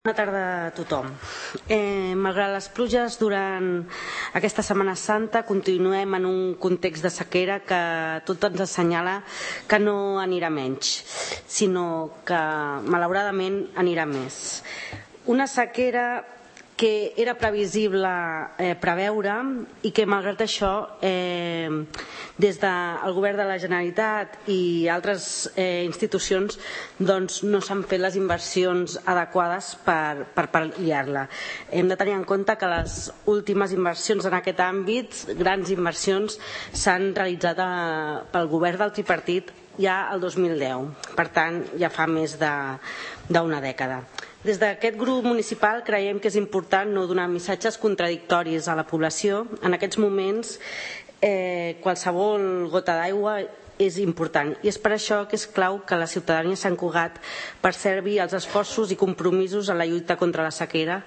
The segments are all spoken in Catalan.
Bona tarda a tothom. Malgrat les pluges durant aquesta Setmana Santa, continuem en un context de sequera que tot ens assenyala que no anirà menys, sinó que malauradament anirà més. Una sequera que era previsible preveure i que, malgrat això, des del Govern de la Generalitat i altres institucions no s'han fet les inversions adequades per pal·liar-la. Hem de tenir en compte que les últimes inversions en aquest àmbit, grans inversions, s'han realitzat pel Govern del tripartit ja el 2010, per tant ja fa més d'una dècada. Des d'aquest grup municipal creiem que és important no donar missatges contradictoris a la població. En aquests moments qualsevol gota d'aigua és important i és per això que és clau que la ciutadania de Sant Cugat percebi els esforços i compromisos en la lluita contra la sequera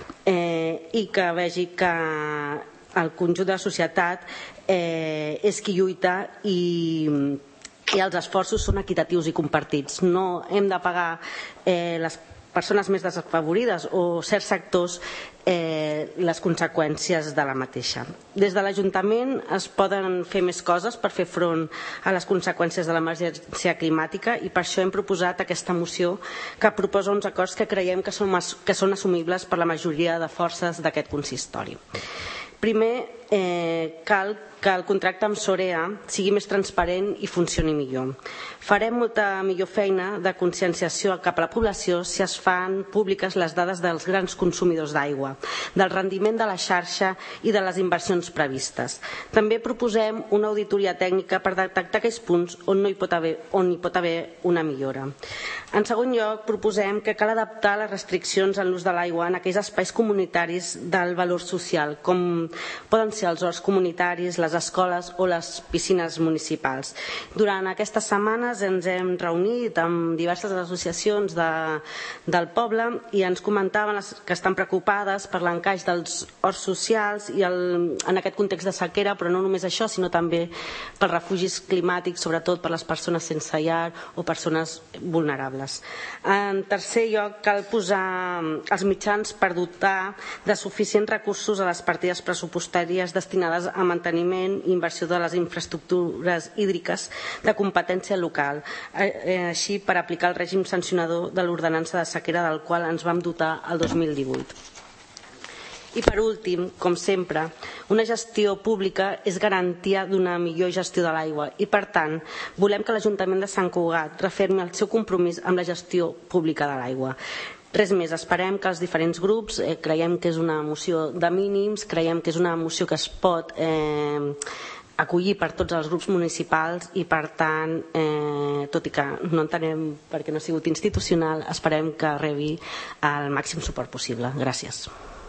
i que vegi que el conjunt de la societat és qui lluita i els esforços són equitatius i compartits. No hem de pagar les persones més desafavorides o certs sectors les conseqüències de la mateixa. Des de l'Ajuntament es poden fer més coses per fer front a les conseqüències de l'emergència climàtica i per això hem proposat aquesta moció que proposa uns acords que creiem que són assumibles per la majoria de forces d'aquest consistori. Primer, cal que el contracte amb Sorea sigui més transparent i funcioni millor. Farem molta millor feina de conscienciació cap a la població si es fan públiques les dades dels grans consumidors d'aigua, del rendiment de la xarxa i de les inversions previstes. També proposem una auditoria tècnica per detectar aquells punts on hi pot haver una millora. En segon lloc, proposem que cal adaptar les restriccions en l'ús de l'aigua en aquells espais comunitaris del valor social, com poden ser els horts comunitaris, les escoles o les piscines municipals. Durant aquestes setmanes ens hem reunit amb diverses associacions del poble i ens comentaven que estan preocupades per l'encaix dels horts socials i en aquest context de sequera, però no només això, sinó també pels refugis climàtics, sobretot per les persones sense llar o persones vulnerables. En tercer lloc, cal posar els mitjans per dotar de suficients recursos a les partides pressupostàries destinades a manteniment i inversió de les infraestructures hídriques de competència local, així per aplicar el règim sancionador de l'ordenança de sequera del qual ens vam dotar el 2018. I per últim, com sempre, una gestió pública és garantia d'una millor gestió de l'aigua i, per tant, volem que l'Ajuntament de Sant Cugat refermi el seu compromís amb la gestió pública de l'aigua. Res més, esperem que els diferents grups, creiem que és una moció de mínims, creiem que és una moció que es pot acollir per tots els grups municipals i, per tant, tot i que no entenem perquè no ha sigut institucional, esperem que rebi el màxim suport possible. Gràcies.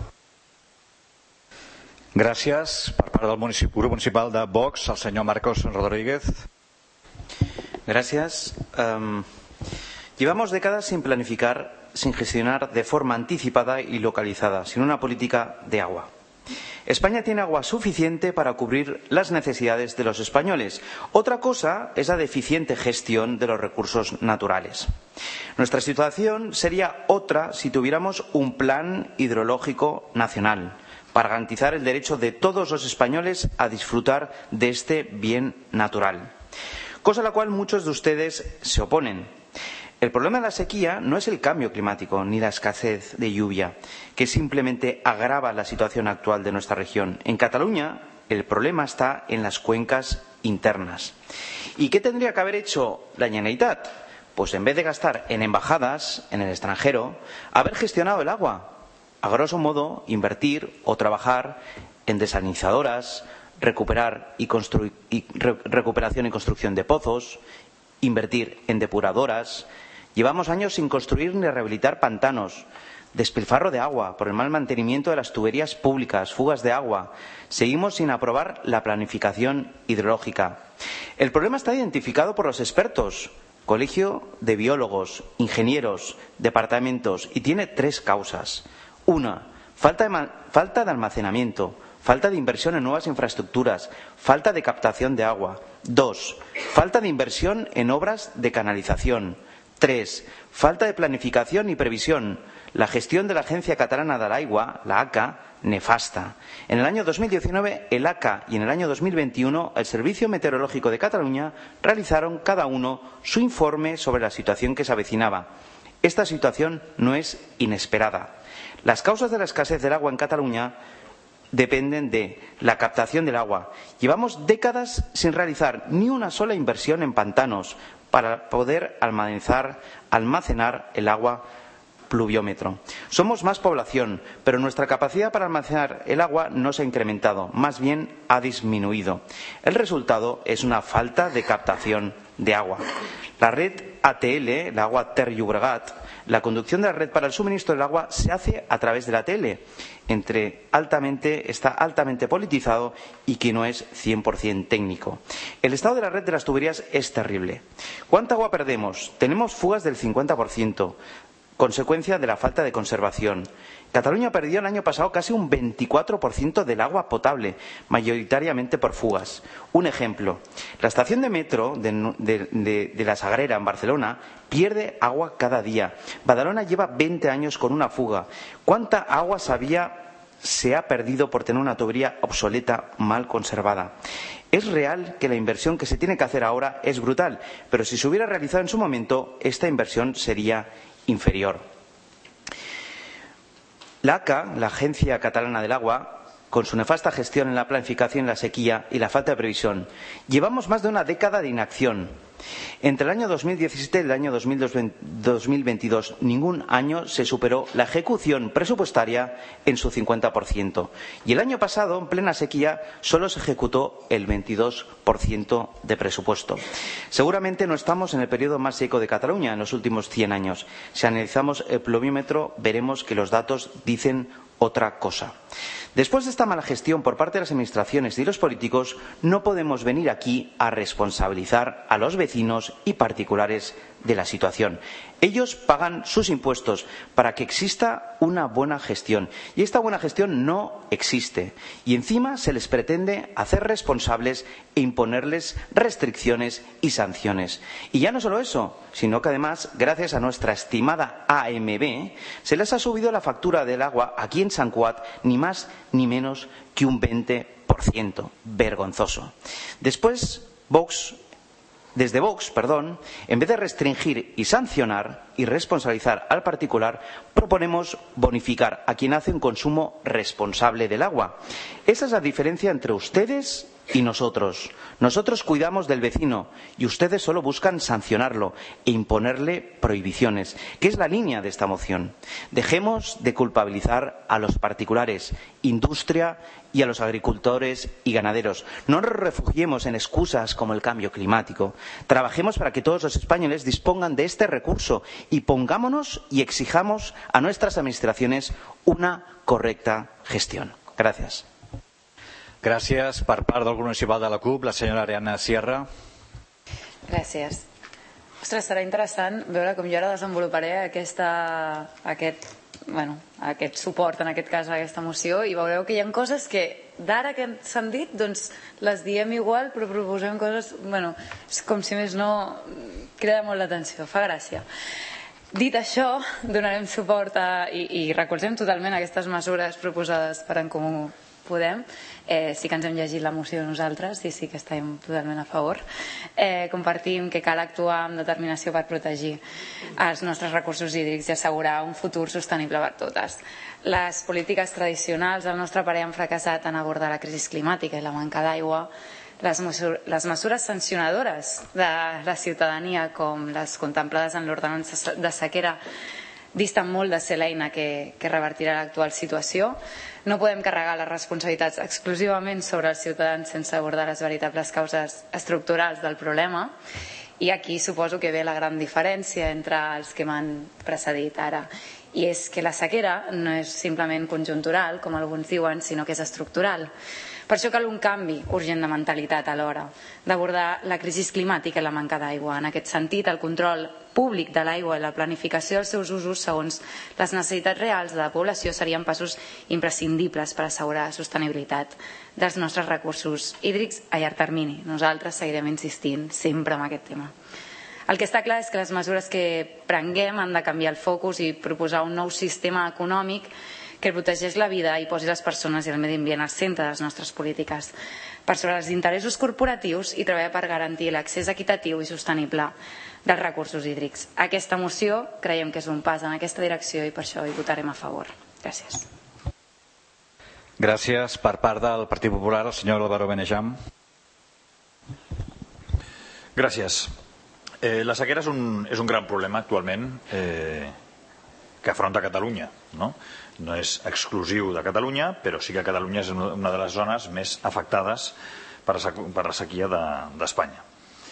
Gràcies. Per part del grup municipal de Vox, el senyor Marcos Rodríguez. Gracias. Llevamos décadas sin planificar, sin gestionar de forma anticipada y localizada, sin una política de agua. España tiene agua suficiente para cubrir las necesidades de los españoles. Otra cosa es la deficiente gestión de los recursos naturales. Nuestra situación sería otra si tuviéramos un plan hidrológico nacional para garantizar el derecho de todos los españoles a disfrutar de este bien natural, cosa a la cual muchos de ustedes se oponen. El problema de la sequía no es el cambio climático ni la escasez de lluvia, que simplemente agrava la situación actual de nuestra región. En Cataluña, el problema está en las cuencas internas. ¿Y qué tendría que haber hecho la Generalitat? Pues en vez de gastar en embajadas en el extranjero, haber gestionado el agua. A grosso modo, invertir o trabajar en desalinizadoras, recuperación y construcción de pozos, invertir en depuradoras. Llevamos años sin construir ni rehabilitar pantanos, despilfarro de agua por el mal mantenimiento de las tuberías públicas, fugas de agua. Seguimos sin aprobar la planificación hidrológica. El problema está identificado por los expertos, Colegio de Biólogos, ingenieros, departamentos, y tiene 3 causas. Una, falta de almacenamiento, falta de inversión en nuevas infraestructuras, falta de captación de agua. 2, falta de inversión en obras de canalización. 3, falta de planificación y previsión. La gestión de la Agencia Catalana del Agua, la ACA, nefasta. En el año 2019 el ACA y en el año 2021 el Servicio Meteorológico de Cataluña realizaron cada uno su informe sobre la situación que se avecinaba. Esta situación no es inesperada. Las causas de la escasez del agua en Cataluña dependen de la captación del agua. Llevamos décadas sin realizar ni una sola inversión en pantanos para poder almacenar el agua pluviómetro. Somos más población, pero nuestra capacidad para almacenar el agua no se ha incrementado, más bien ha disminuido. El resultado es una falta de captación de agua. La red ATL, la Agua Ter Llobregat, la conducción de la red para el suministro del agua se hace a través de la ATL, está altamente politizado y que no es 100% técnico. El estado de la red de las tuberías es terrible. ¿Cuánta agua perdemos? Tenemos fugas del 50%. Consecuencia de la falta de conservación. Cataluña perdió el año pasado casi un 24% del agua potable, mayoritariamente por fugas. Un ejemplo, la estación de metro de la Sagrera en Barcelona pierde agua cada día. Badalona lleva 20 años con una fuga. ¿Cuánta agua se ha perdido por tener una tubería obsoleta, mal conservada? Es real que la inversión que se tiene que hacer ahora es brutal, pero si se hubiera realizado en su momento, esta inversión sería inferior. La ACA, la Agencia Catalana del Agua, con su nefasta gestión en la planificación, la sequía y la falta de previsión, llevamos más de una década de inacción. Entre el año 2017 y el año 2022, ningún año se superó la ejecución presupuestaria en su 50%. Y el año pasado, en plena sequía, solo se ejecutó el 22% de presupuesto. Seguramente no estamos en el periodo más seco de Cataluña en los últimos 100 años. Si analizamos el pluviómetro, veremos que los datos dicen otra cosa. Después de esta mala gestión por parte de las administraciones y los políticos, no podemos venir aquí a responsabilizar a los vecinos y particulares de la situación. Ellos pagan sus impuestos para que exista una buena gestión. Y esta buena gestión no existe. Y encima se les pretende hacer responsables e imponerles restricciones y sanciones. Y ya no solo eso, sino que además, gracias a nuestra estimada AMB, se les ha subido la factura del agua aquí en Sant Cugat ni más ni menos que un 20%. Vergonzoso. Desde Vox, en vez de restringir y sancionar y responsabilizar al particular, proponemos bonificar a quien hace un consumo responsable del agua. Esa es la diferencia entre ustedes y nosotros. Nosotros cuidamos del vecino y ustedes solo buscan sancionarlo e imponerle prohibiciones, que es la línea de esta moción. Dejemos de culpabilizar a los particulares, industria y a los agricultores y ganaderos. No nos refugiemos en excusas como el cambio climático. Trabajemos para que todos los españoles dispongan de este recurso y pongámonos y exijamos a nuestras administraciones una correcta gestión. Gracias. Gràcies. Per part del grup municipal de la CUP, la senyora Ariadna Sierra. Gràcies. Ostres, serà interessant veure com jo ara desenvoluparé aquest suport, en aquest cas, a aquesta moció, i veureu que hi ha coses que d'ara que s'han dit, doncs les diem igual, però proposem coses, com si més no, crida molt l'atenció, fa gràcia. Dit això, donarem suport i recolzem totalment aquestes mesures proposades per En Comú Podem. Sí que ens hem llegit la moció nosaltres i sí que estem totalment a favor. Compartim que cal actuar amb determinació per protegir els nostres recursos hídrics i assegurar un futur sostenible per totes. Les polítiques tradicionals al nostre parer han fracassat en abordar la crisi climàtica i la manca d'aigua. Les mesures sancionadores de la ciutadania, com les contemplades en l'ordenança de sequera, disten molt de ser l'eina que revertirà l'actual situació. No podem carregar les responsabilitats exclusivament sobre els ciutadans sense abordar les veritables causes estructurals del problema. I aquí suposo que ve la gran diferència entre els que m'han precedit ara. I és que la sequera no és simplement conjuntural, com alguns diuen, sinó que és estructural. Per això cal un canvi urgent de mentalitat a l'hora d'abordar la crisi climàtica i la manca d'aigua. En aquest sentit, el control públic de l'aigua i la planificació dels seus usos segons les necessitats reals de la població serien passos imprescindibles per assegurar la sostenibilitat dels nostres recursos hídrics a llarg termini. Nosaltres seguirem insistint sempre en aquest tema. El que està clar és que les mesures que prenguem han de canviar el focus i proposar un nou sistema econòmic que protegeix la vida i posi les persones i el medi ambient al centre de les nostres polítiques, per sobre els interessos corporatius i treballar per garantir l'accés equitatiu i sostenible dels recursos hídrics. Aquesta moció creiem que és un pas en aquesta direcció i per això hi votarem a favor. Gràcies. Gràcies. Per part del Partit Popular, el senyor Álvaro Benejam. Gràcies. La sequera és un gran problema actualment que afronta Catalunya. No és exclusiu de Catalunya, però sí que Catalunya és una de les zones més afectades per la sequia d'Espanya.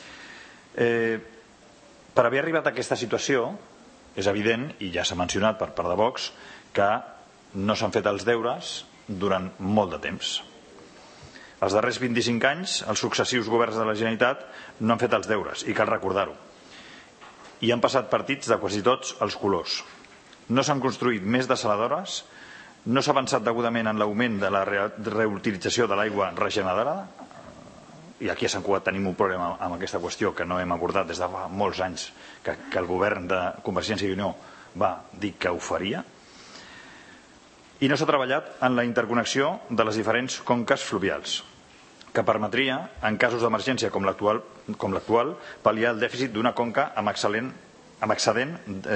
Per haver arribat a aquesta situació, és evident, i ja s'ha mencionat per part de Vox, que no s'han fet els deures durant molt de temps. Els darrers 25 anys, els successius governs de la Generalitat no han fet els deures, i cal recordar-ho. I han passat partits de quasi tots els colors. No s'han construït més desaladores, no s'ha avançat degudament en l'augment de la reutilització de l'aigua regenerada, i aquí a Sant Cugat tenim un problema amb aquesta qüestió que no hem abordat des de fa molts anys, que el govern de Convergència i Unió va dir que ho faria, i no s'ha treballat en la interconnexió de les diferents conques fluvials, que permetria, en casos d'emergència com l'actual, pal·liar el dèficit d'una conca amb excedent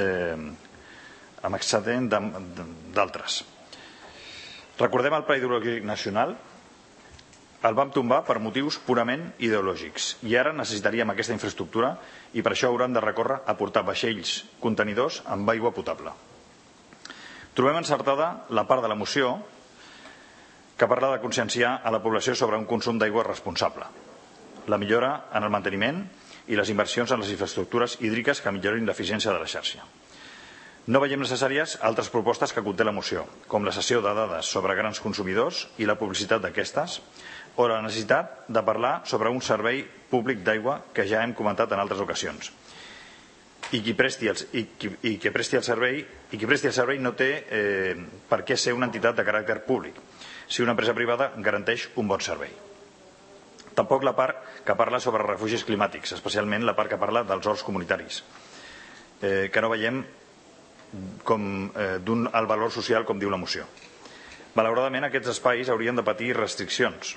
d'altres. Recordem el Pla Hidrològic Nacional, el vam tombar per motius purament ideològics i ara necessitaríem aquesta infraestructura i per això hauran de recórrer a portar vaixells contenidors amb aigua potable. Trobem encertada la part de la moció que parla de conscienciar a la població sobre un consum d'aigua responsable, la millora en el manteniment i les inversions en les infraestructures hídriques que millorin l'eficiència de la xarxa. No veiem necessàries altres propostes que conté la moció, com la cessió de dades sobre grans consumidors i la publicitat d'aquestes, o la necessitat de parlar sobre un servei públic d'aigua que ja hem comentat en altres ocasions. I qui presti el servei no té per què ser una entitat de caràcter públic, si una empresa privada garanteix un bon servei. Tampoc la part que parla sobre refugis climàtics, especialment la part que parla dels horts comunitaris, que no veiem com d'un alt valor social, com diu la moció. Malauradament, aquests espais haurien de patir restriccions,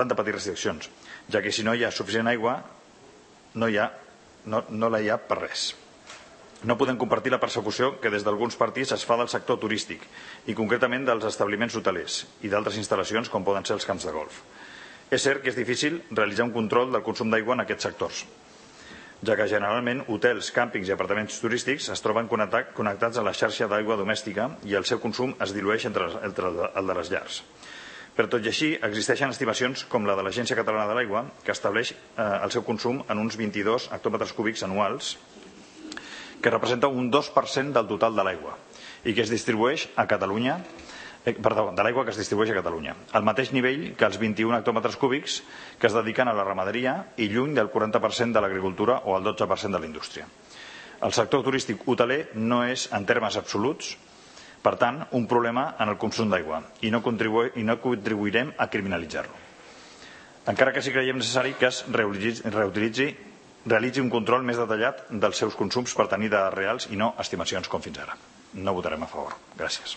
ja que si no hi ha suficient aigua, no la hi ha per res. No podem compartir la persecució que des d'alguns partits es fa del sector turístic i concretament dels establiments hotelers i d'altres instal·lacions com poden ser els camps de golf. És cert que és difícil realitzar un control del consum d'aigua en aquests sectors, ja que generalment hotels, càmpings i apartaments turístics es troben connectats a la xarxa d'aigua domèstica i el seu consum es dilueix entre el de les llars. Per tot i així, existeixen estimacions com la de l'Agència Catalana de l'Aigua, que estableix el seu consum en uns 22 hectòmetres cúbics anuals, que representa un 2% del total de l'aigua i que es distribueix a Catalunya, de l'aigua que es distribueix a Catalunya, al mateix nivell que els 21 hectòmetres cúbics que es dediquen a la ramaderia i lluny del 40% de l'agricultura o el 12% de la indústria. El sector turístic hoteler no és, en termes absoluts, per tant, un problema en el consum d'aigua i no contribuirem a criminalitzar-lo. Encara que sí creiem necessari que es realitzi un control més detallat dels seus consums per tenir dades reals i no estimacions com fins ara. No votarem a favor. Gràcies.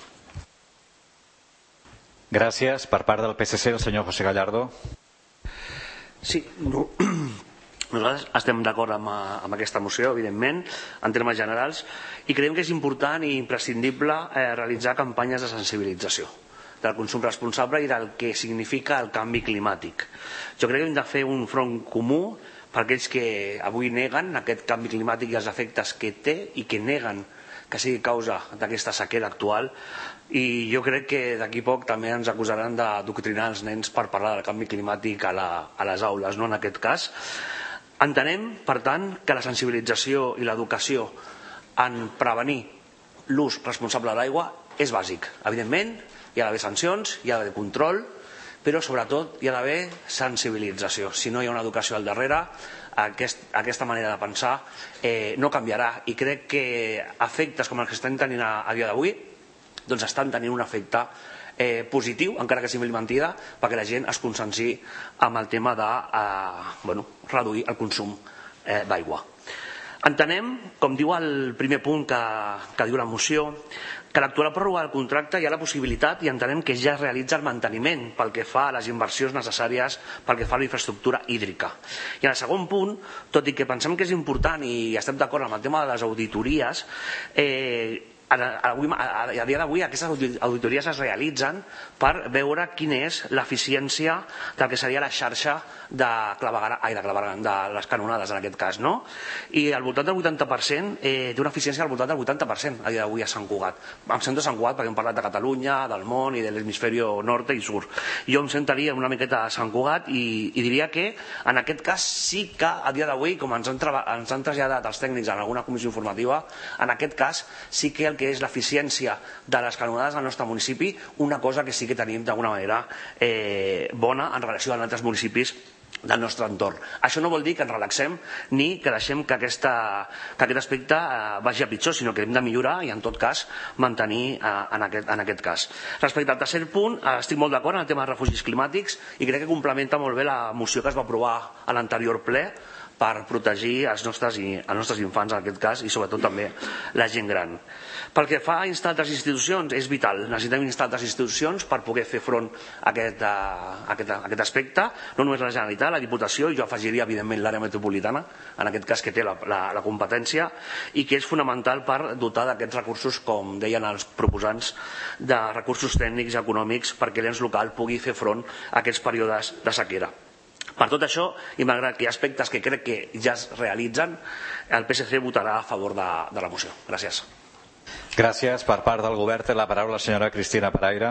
Gràcies. Per part del PSC, el senyor José Gallardo. Sí, nosaltres estem d'acord amb aquesta moció, evidentment, en termes generals, i creiem que és important i imprescindible realitzar campanyes de sensibilització del consum responsable i del que significa el canvi climàtic. Jo crec que hem de fer un front comú per aquells que avui neguen aquest canvi climàtic i els efectes que té i que neguen que sigui causa d'aquesta sequera actual, i jo crec que d'aquí poc també ens acusaran d'adoctrinar els nens per parlar del canvi climàtic a les aules, no? En aquest cas entenem, per tant, que la sensibilització i l'educació en prevenir l'ús responsable de l'aigua és bàsic. Evidentment, hi ha d'haver sancions, hi ha d'haver control, però sobretot hi ha d'haver sensibilització. Si no hi ha una educació al darrere, aquesta manera de pensar no canviarà, i crec que efectes com els que estan tenint a dia d'avui doncs estan tenint un efecte positiu, encara que sigui mentida, perquè la gent es conscienciï amb el tema de reduir el consum d'aigua. Entenem, com diu el primer punt que diu la moció, que l'actual pròrroga del contracte hi ha la possibilitat i entenem que ja es realitza el manteniment pel que fa a les inversions necessàries pel que fa a la infraestructura hídrica. I en el segon punt, tot i que pensem que és important i estem d'acord amb el tema de les auditories, a dia d'avui aquestes auditories es realitzen per veure quina és l'eficiència del que seria la xarxa de les canonades en aquest cas, no? I al voltant del 80% té una eficiència al voltant del 80% a dia d'avui a Sant Cugat. Em sento Sant Cugat perquè hem parlat de Catalunya, del món i de l'hemisferi norte i sur. Jo em sentaria una miqueta a Sant Cugat i diria que en aquest cas sí que a dia d'avui, com ens han traslladat els tècnics en alguna comissió informativa, en aquest cas sí que el que és l'eficiència de les canonades al nostre municipi, una cosa que sí que tenim d'alguna manera bona en relació amb altres municipis del nostre entorn. Això no vol dir que ens relaxem ni que deixem que aquest aspecte vagi a pitjor, sinó que hem de millorar i en tot cas mantenir en aquest cas. Respecte al tercer punt, estic molt d'acord en el tema de refugis climàtics i crec que complementa molt bé la moció que es va aprovar a l'anterior ple per protegir els nostres infants en aquest cas i sobretot també la gent gran. Pel que fa a instar altres institucions, és vital. Necessitem instar altres institucions per poder fer front a aquest aspecte, no només la Generalitat, la Diputació, i jo afegiria evidentment l'àrea metropolitana, en aquest cas que té la competència, i que és fonamental per dotar d'aquests recursos, com deien els proposants, de recursos tècnics i econòmics perquè l'ens local pugui fer front a aquests períodes de sequera. Per tot això, i malgrat que hi ha aspectes que crec que ja es realitzen, el PSC votarà a favor de la moció. Gràcies. Gràcies. Per part del govern té la paraula la senyora Cristina Paraire.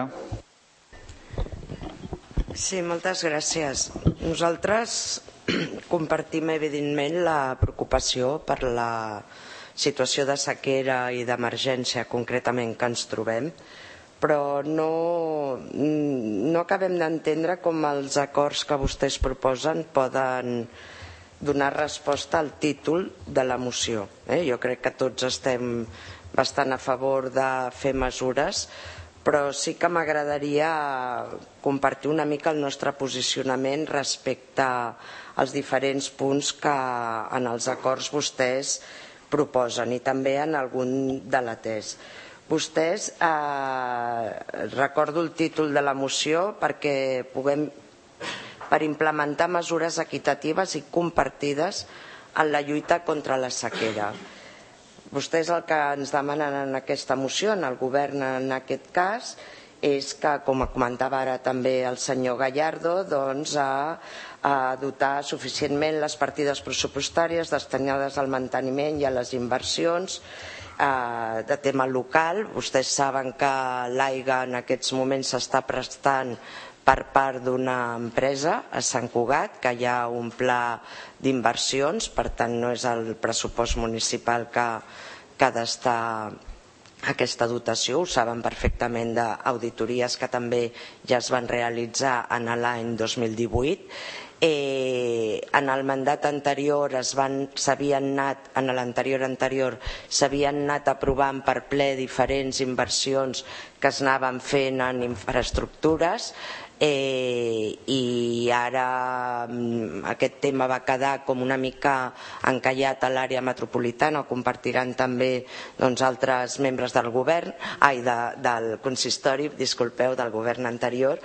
Sí, moltes gràcies. Nosaltres compartim evidentment la preocupació per la situació de sequera i d'emergència concretament que ens trobem, però no acabem d'entendre com els acords que vostès proposen poden donar resposta al títol de la moció. Jo crec que tots estem bastant a favor de fer mesures, però sí que m'agradaria compartir una mica el nostre posicionament respecte als diferents punts que en els acords vostès proposen i també en algun de l'atès. Vostès, recordo el títol de la moció perquè puguem per implementar mesures equitatives i compartides en la lluita contra la sequera. Vostès el que ens demanen en aquesta moció, en el govern en aquest cas, és que, com comentava ara també el senyor Gallardo, a dotar suficientment les partides pressupostàries destinades al manteniment i a les inversions de tema local. Vostès saben que l'aigua en aquests moments s'està prestant per part d'una empresa a Sant Cugat, que hi ha un pla d'inversions, per tant no és el pressupost municipal que ha d'estar aquesta dotació. Ho saben perfectament d'auditories que també ja es van realitzar en l'any 2018. En el mandat anterior s'havien anat aprovant per ple diferents inversions que es anaven fent en infraestructures i ara aquest tema va quedar com una mica encallat a l'àrea metropolitana. Ho compartiran també altres membres del govern, del consistori, disculpeu, del govern anterior,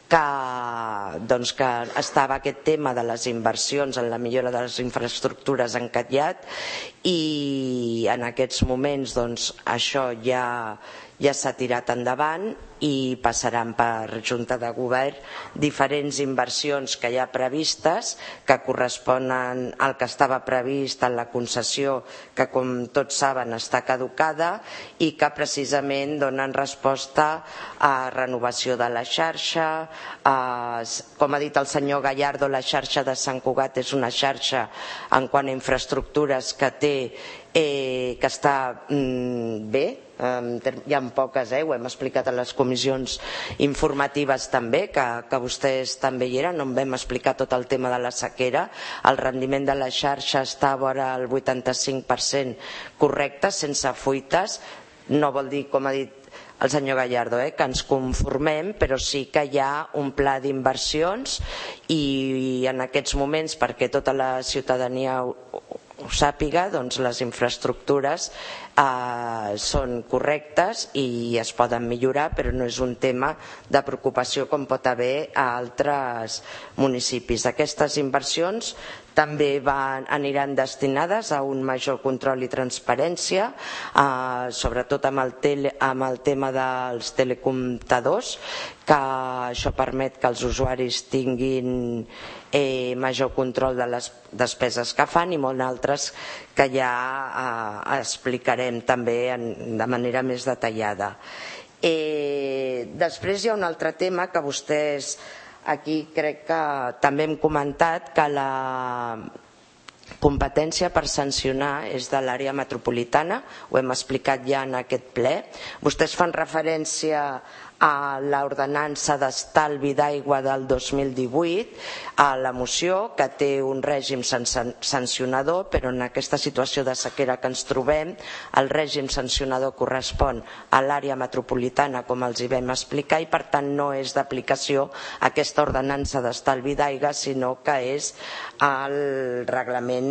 que estava aquest tema de les inversions en la millora de les infraestructures encallat i en aquests moments això ja s'ha tirat endavant i passaran per Junta de Govern diferents inversions que hi ha previstes que corresponen al que estava previst en la concessió, que com tots saben està caducada i que precisament donen resposta a renovació de la xarxa. Com ha dit el senyor Gallardo, la xarxa de Sant Cugat és una xarxa en quant a infraestructures que està bé. Hi ha poques, ho hem explicat a les comissions informatives també, que vostès també hi eren, on vam explicar tot el tema de la sequera. El rendiment de la xarxa està a vora el 85% correcte, sense fuites. No vol dir, com ha dit el senyor Gallardo, que ens conformem, però sí que hi ha un pla d'inversions i en aquests moments, perquè tota la ciutadania ho sàpiga, doncs les infraestructures són correctes i es poden millorar, però no és un tema de preocupació com pot haver a altres municipis. Aquestes inversions també aniran destinades a un major control i transparència, sobretot amb el tema dels telecomptadors, que això permet que els usuaris tinguin major control de les despeses que fan i molts altres que ja explicarem també de manera més detallada. Després hi ha un altre tema que vostès aquí crec que també hem comentat, que la competència per sancionar és de l'àrea metropolitana, ho hem explicat ja en aquest ple. Vostès fan referència a l'ordenança d'estalvi d'aigua del 2018 a la moció, que té un règim sancionador, però en aquesta situació de sequera que ens trobem el règim sancionador correspon a l'àrea metropolitana, com els hi vam explicar, i per tant no és d'aplicació aquesta ordenança d'estalvi d'aigua, sinó que és el reglament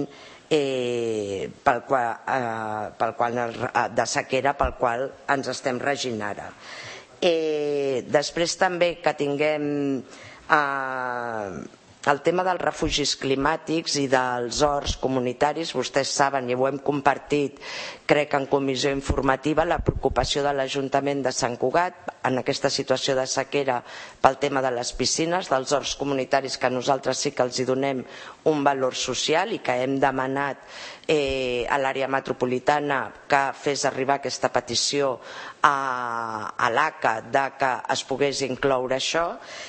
de sequera pel qual ens estem regint ara. Després també que tinguem el tema dels refugis climàtics i dels horts comunitaris. Vostès saben, i ho hem compartit crec en comissió informativa, la preocupació de l'Ajuntament de Sant Cugat en aquesta situació de sequera pel tema de les piscines, dels horts comunitaris, que nosaltres sí que els hi donem un valor social i que hem demanat a l'àrea metropolitana que fes arribar aquesta petició a l'ACA de que es pogués incloure això.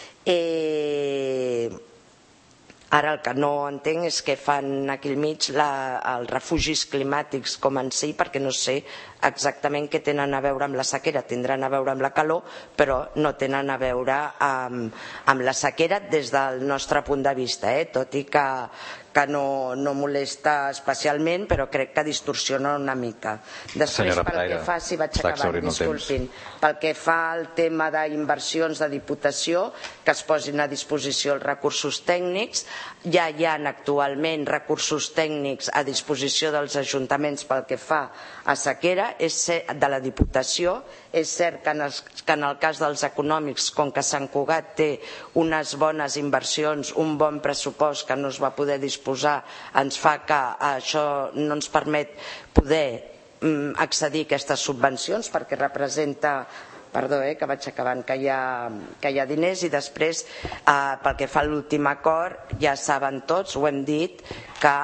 Ara el que no entenc és què fan aquí al mig els refugis climàtics com en si, perquè no sé exactament què tenen a veure amb la sequera. Tindran a veure amb la calor, però no tenen a veure amb la sequera des del nostre punt de vista, tot i que no molesta especialment, però crec que distorsiona una mica. Després, pel que fa, si vaig acabant, disculpin, pel que fa al tema d'inversions de Diputació, que es posin a disposició els recursos tècnics, ja hi ha actualment recursos tècnics a disposició dels ajuntaments pel que fa a sequera, de la Diputació. És cert que en el cas dels econòmics, com que Sant Cugat té unes bones inversions, un bon pressupost que no es va poder disposar, ens fa que això no ens permet poder accedir a aquestes subvencions, perquè representa, perdó, que vaig acabant, que hi ha diners. I després, pel que fa a l'últim acord, ja saben tots, ho hem dit, que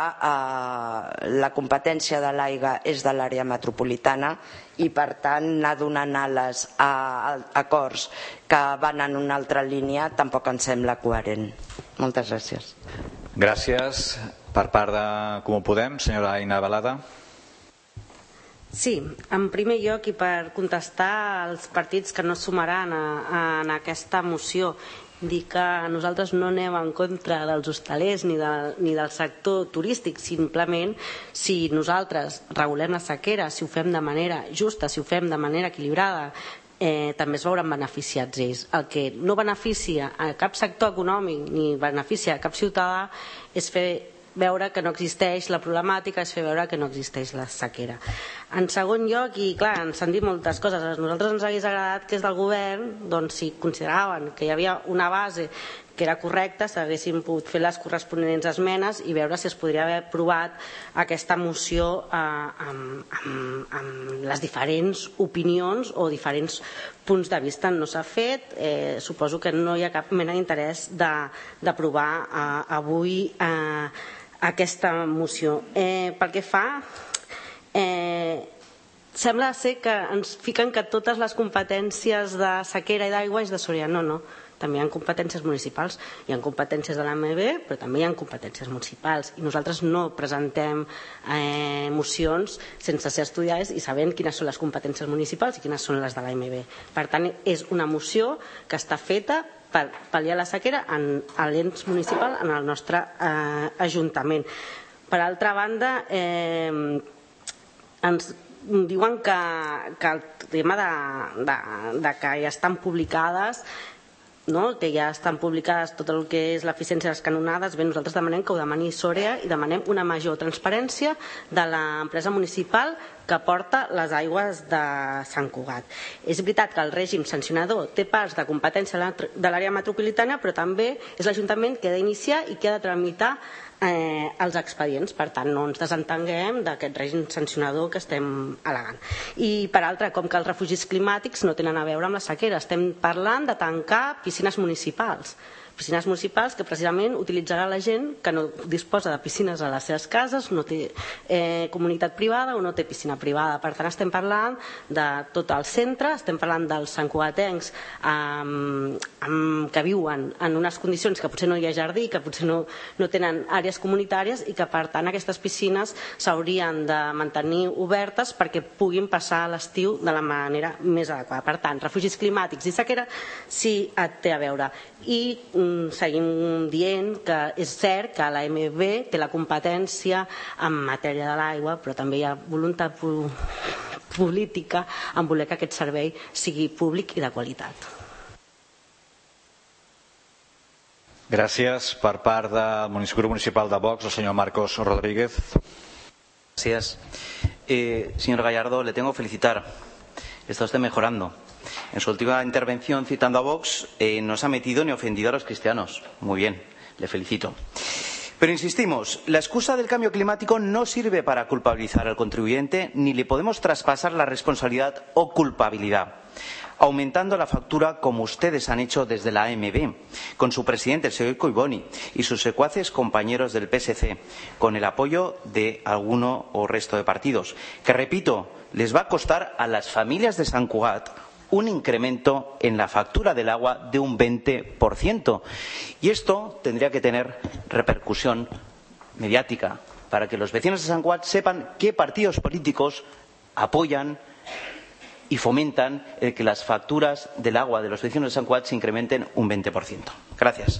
la competència de l'aigua és de l'àrea metropolitana i per tant anar donant ales a acords que van en una altra línia tampoc ens sembla coherent. Moltes gràcies. Gràcies. Per part de Comú Podem, senyora Aina Balada. Sí, en primer lloc, i per contestar als partits que no sumaran en aquesta moció, dir que nosaltres no anem en contra dels hostalers ni del sector turístic. Simplement, si nosaltres regulem la sequera, si ho fem de manera justa, si ho fem de manera equilibrada, també es veuran beneficiats ells. El que no beneficia a cap sector econòmic ni beneficia a cap ciutadà és fer veure que no existeix la problemàtica, és fer veure que no existeix la sequera. En segon lloc, i clar, ens han dit moltes coses, a nosaltres ens hagués agradat que és del govern, doncs si consideraven que hi havia una base que era correcta, s'haguessin pogut fer les corresponents esmenes i veure si es podria haver aprovat aquesta moció amb les diferents opinions o diferents punts de vista. No s'ha fet, suposo que no hi ha cap mena d'interès d'aprovar avui aquesta moció. Pel que fa, sembla ser que ens fiquen que totes les competències de sequera i d'aigua és de Soria. No. També hi ha competències municipals, hi ha competències de l'AMB, però també hi ha competències municipals. I nosaltres no presentem mocions sense ser estudiades i sabent quines són les competències municipals i quines són les de l'AMB. Per tant, és una moció que està feta per pal·liar la sequera en l'ens municipal, en el nostre Ajuntament. Per altra banda, ens diuen que el tema de que ja estan publicades, que ja estan publicades tot el que és l'eficiència de les canonades. Bé, nosaltres demanem que ho demani Sorea i demanem una major transparència de l'empresa municipal que porta les aigües de Sant Cugat. És veritat que el règim sancionador té parts de competència de l'àrea metropolitana, però també és l'Ajuntament que ha d'iniciar i que ha de tramitar els expedients. Per tant, no ens desentenguem d'aquest règim sancionador que estem al·legant. I per altra, com que els refugis climàtics no tenen a veure amb la sequera, estem parlant de tancar piscines municipals que precisament utilitzarà la gent que no disposa de piscines a les seves cases, no té comunitat privada o no té piscina privada. Per tant, estem parlant de tot el centre, estem parlant dels santcugatencs que viuen en unes condicions que potser no hi ha jardí, que potser no tenen àrees comunitàries i que per tant aquestes piscines s'haurien de mantenir obertes perquè puguin passar l'estiu de la manera més adequada. Per tant, refugis climàtics i sequera sí té a veure. I seguim dient que és cert que l'AMB té la competència en matèria de l'aigua, però també hi ha voluntat política en voler que aquest servei sigui públic i de qualitat. Gràcies. Per part del grup municipal de Vox, el senyor Marcos Rodríguez. Gracias. Señor Gallardo, le tengo que felicitar. Está usted mejorando. En su última intervención, citando a Vox, no se ha metido ni ofendido a los cristianos. Muy bien, le felicito. Pero insistimos, la excusa del cambio climático no sirve para culpabilizar al contribuyente ni le podemos traspasar la responsabilidad o culpabilidad, aumentando la factura como ustedes han hecho desde la AMB, con su presidente, el señor Collboni, y sus secuaces compañeros del PSC, con el apoyo de alguno o resto de partidos, que, repito, les va a costar a las familias de Sant Cugat un incremento en la factura del agua de un 20%. Y esto tendría que tener repercusión mediática para que los vecinos de Sant Cugat sepan qué partidos políticos apoyan y fomentan el que las facturas del agua de los vecinos de Sant Cugat se incrementen un 20%. Gracias.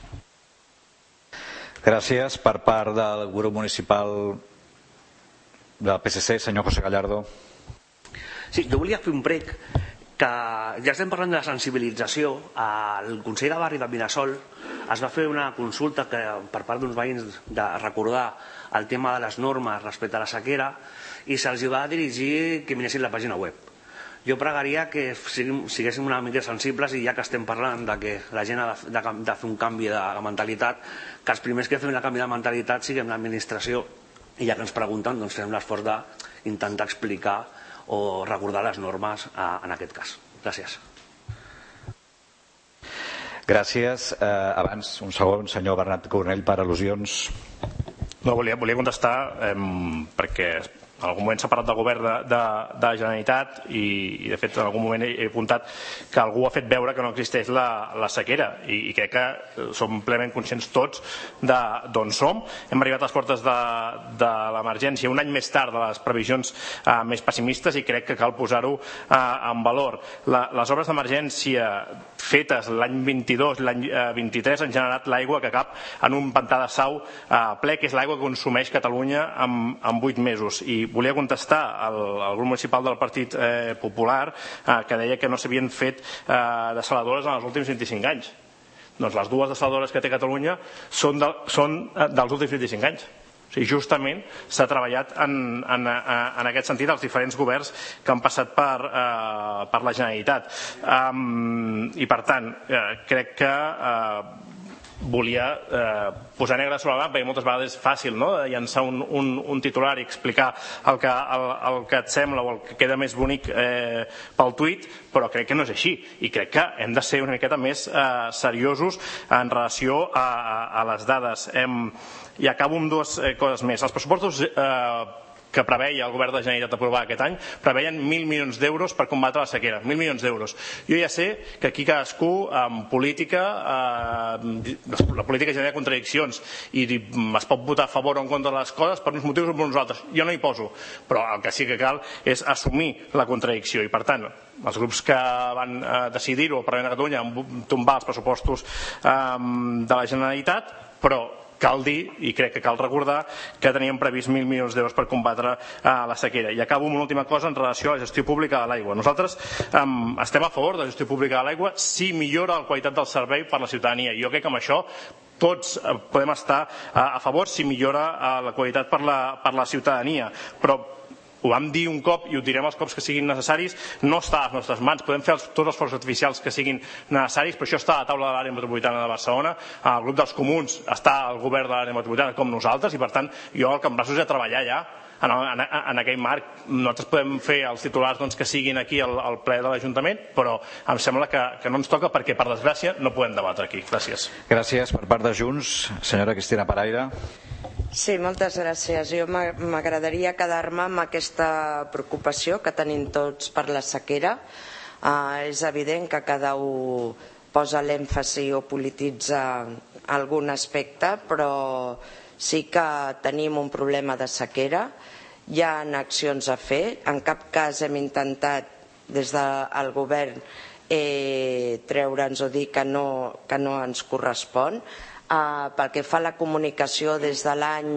Gràcies. Per part del grup municipal del PSC, senyor José Gallardo. Sí, jo volia fer un prec que ja estem parlant de la sensibilització. Al Consell de Barri de Mirasol es va fer una consulta per part d'uns veïns de recordar el tema de les normes respecte a la sequera i se'ls va dirigir que miressin la pàgina web. Jo pregaria que siguéssim una mica sensibles i ja que estem parlant de que la gent ha de fer un canvi de mentalitat, que els primers que fem el canvi de mentalitat siguem l'administració i ja que ens pregunten doncs fem l'esforç d'intentar explicar o recordar les normes en aquest cas. Gràcies. Gràcies. Abans, un segon, senyor Bernat Cornell, per al·lusions. No, volia contestar perquè en algun moment s'ha parlat del govern de la Generalitat i de fet en algun moment he apuntat que algú ha fet veure que no existeix la sequera i crec que som plenament conscients tots d'on som. Hem arribat a les portes de l'emergència un any més tard de les previsions més pessimistes i crec que cal posar-ho en valor. Les obres d'emergència fetes l'any 22, l'any 23 han generat l'aigua que cap en un pantà de Sau ple, que és l'aigua que consumeix Catalunya en 8 mesos. I volia contestar al grup municipal del Partit Popular que deia que no s'havien fet dessaladores en els últims 25 anys. Doncs les dues dessaladores que té Catalunya són dels últims 25 anys. O sigui, justament s'ha treballat en aquest sentit als diferents governs que han passat per la Generalitat. I per tant, crec que volia posar negre sobre la blanc, perquè moltes vegades és fàcil llançar un titular i explicar el que et sembla o el que queda més bonic pel tuit, però crec que no és així i crec que hem de ser una miqueta més seriosos en relació a les dades. I acabo amb dues coses més. Els pressupostos que preveia el govern de la Generalitat aprovar aquest any preveien 1.000 milions d'euros per combatre la sequera. 1.000 milions d'euros. Jo ja sé que aquí cadascú en política, la política genera contradiccions i es pot votar a favor o en contra de les coses per uns motius o per uns altres. Jo no hi poso, però el que sí que cal és assumir la contradicció i per tant els grups que van decidir-ho al Parlament de Catalunya tombar els pressupostos de la Generalitat, però cal dir, i crec que cal recordar, que teníem previst 1.000 milions d'euros per combatre la sequera. I acabo amb una última cosa en relació a la gestió pública de l'aigua. Nosaltres estem a favor de la gestió pública de l'aigua si millora la qualitat del servei per a la ciutadania. Jo crec que amb això tots podem estar a favor si millora la qualitat per la ciutadania, però ho vam dir un cop i ho direm els cops que siguin necessaris, no està a les nostres mans, podem fer tots els esforços artificials que siguin necessaris, però això està a la taula de l'àrea metropolitana de Barcelona, el grup dels comuns està al govern de l'àrea metropolitana com nosaltres, i per tant jo el que em braços és a treballar ja en aquell marc. Nosaltres podem fer els titulars que siguin aquí al ple de l'Ajuntament, però em sembla que no ens toca perquè, per desgràcia, no podem debatre aquí. Gràcies. Gràcies. Per part de Junts, senyora Cristina Paraire. Sí, moltes gràcies. Jo m'agradaria quedar-me amb aquesta preocupació que tenim tots per la sequera. És evident que cada un posa l'èmfasi o polititza algun aspecte, però sí que tenim un problema de sequera. Hi ha accions a fer. En cap cas hem intentat des del govern treure'ns o dir que no ens correspon. Pel que fa a la comunicació, des de l'any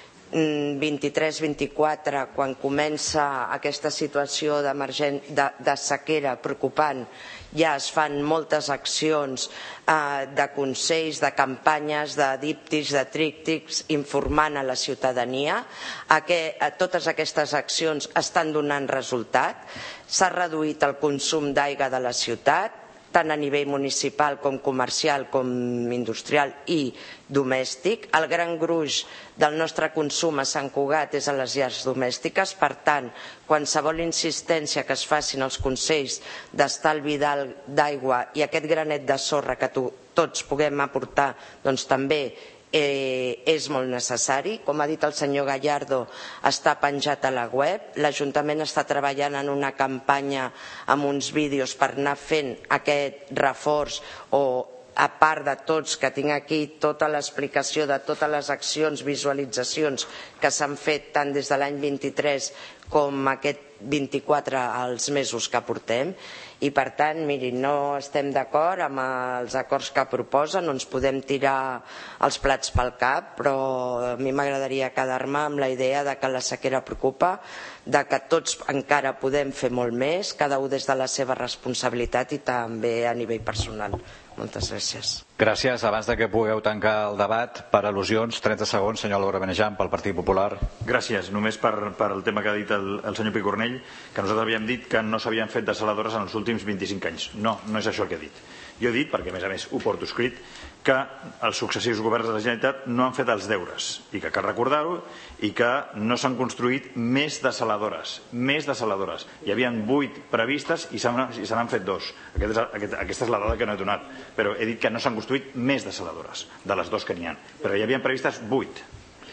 23-24, quan comença aquesta situació de sequera preocupant, ja es fan moltes accions de consells, de campanyes, de díptics, de tríptics, informant a la ciutadania. Totes aquestes accions estan donant resultat. S'ha reduït el consum d'aigua de la ciutat, tant a nivell municipal com comercial com industrial i domèstic. El gran gruix del nostre consum a Sant Cugat és a les llars domèstiques, per tant, qualsevol insistència que es facin els consells d'estalvi d'aigua i aquest granet de sorra que tots puguem aportar, doncs també és molt necessari. Com ha dit el senyor Gallardo, està penjat a la web. L'Ajuntament està treballant en una campanya amb uns vídeos per anar fent aquest reforç, o a part de tots, que tinc aquí tota l'explicació de totes les accions, visualitzacions que s'han fet tant des de l'any 23 com aquest 24 als mesos que portem. I per tant, mirin, no estem d'acord amb els acords que proposen, no ens podem tirar els plats pel cap, però a mi m'agradaria quedar-me amb la idea de que la sequera preocupa, de que tots encara podem fer molt més, cada un des de la seva responsabilitat i també a nivell personal. Moltes gràcies. Gràcies. Abans que pugueu tancar el debat, per al·lusions, 30 segons, senyor Laura Benejam, pel Partit Popular. Gràcies. Només per el tema que ha dit el senyor Picornell, que nosaltres havíem dit que no s'havien fet desaladores en els últims 25 anys. No és això el que he dit. Jo he dit, perquè a més ho porto escrit, que els successius governs de la Generalitat no han fet els deures i que cal recordar-ho, i que no s'han construït més desaladores. Hi havia 8 previstes i se n'han fet 2. Aquesta és la dada que no he donat, però he dit que no s'han construït més desaladores de les 2 que n'hi ha, però hi havien previstes 8.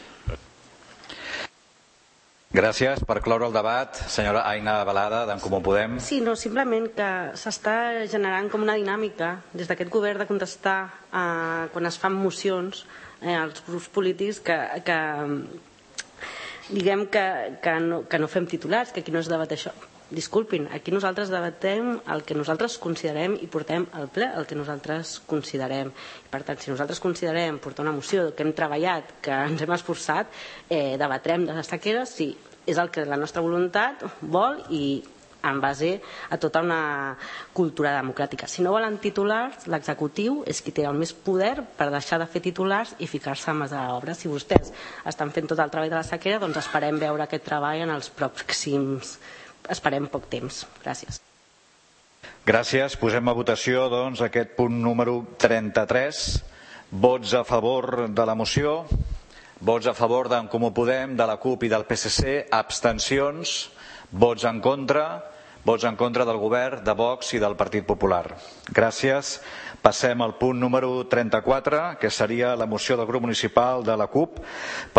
Gràcies. Per cloure el debat, senyora Aina Balada, d'en Comú Podem. Sí, no, simplement que s'està generant com una dinàmica des d'aquest govern de contestar quan es fan mocions als grups polítics que diguem que no fem titulars, que aquí no es debat això. Disculpin, aquí nosaltres debatem el que nosaltres considerem i portem al ple el que nosaltres considerem. Per tant, si nosaltres considerem portar una moció que hem treballat, que ens hem esforçat, debatrem de la sequera si és el que la nostra voluntat vol i en base a tota una cultura democràtica. Si no volen titulars, l'executiu és qui té el més poder per deixar de fer titulars i ficar-se en massa obra. Si vostès estan fent tot el treball de la sequera, doncs esperem veure aquest treball en els pròxims... Esperem poc temps. Gràcies. Gràcies. Posem a votació doncs aquest punt número 33. Vots a favor de la moció. Vots a favor d'en Comú Podem, de la CUP i del PSC. Abstencions. Vots en contra. Vots en contra del govern, de Vox i del Partit Popular. Gràcies. Passem al punt número 34, que seria la moció del grup municipal de la CUP